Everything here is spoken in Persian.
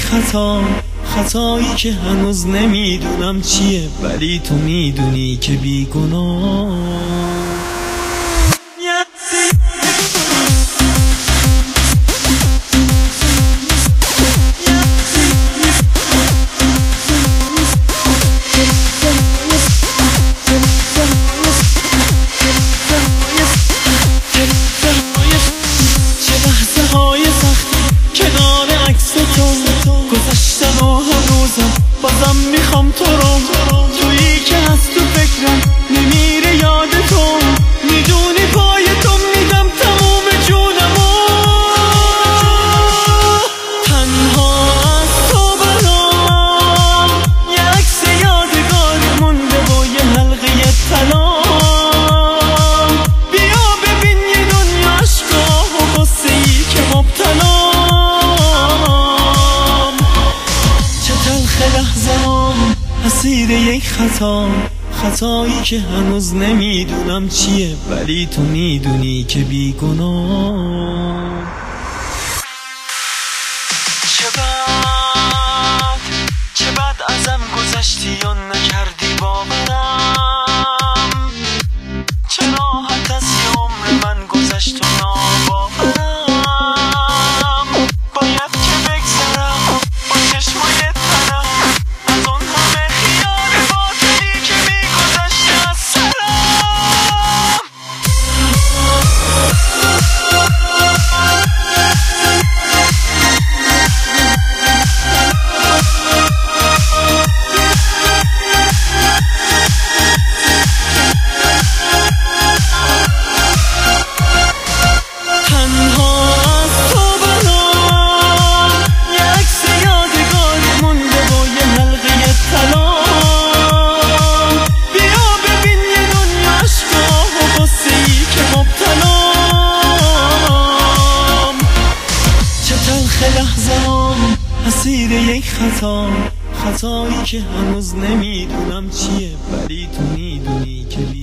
خطایی که هنوز نمیدونم چیه، ولی تو میدونی که بیگناه. گذشتن و هنوزم بازم میخوام تو رو، تویی که هست تو فکرم نمیره یاد تو، میدونی پای تو میدم تموم جونمو. تنها از تو برام یه عکس یادگار مونده و یه حلقه طلا. بیا ببین یه دنیا عشقا و غصه‌ای که مبتلا. اسیر یک خطایی که هنوز نمیدونم چیه، ولی تو میدونی که بیگناه. چه بد ازم گذشتی و نکردی باورم، چه راحت از یه عمر من گذشت و ناباورم. باید که بگذرم با چشمای تنم از اون همه خیال باطلی که میگذشت از سرم. تنها از تو برام یه عکس یادگار مونده و یه حلقه طلا. بیا ببین یه دنیا عشقا و غصه‌ای که مبتلام. چه تلخ لحظه‌ام اسیر یک خطایی که هنوز نمیدونم چیه، ولی تو میدونی که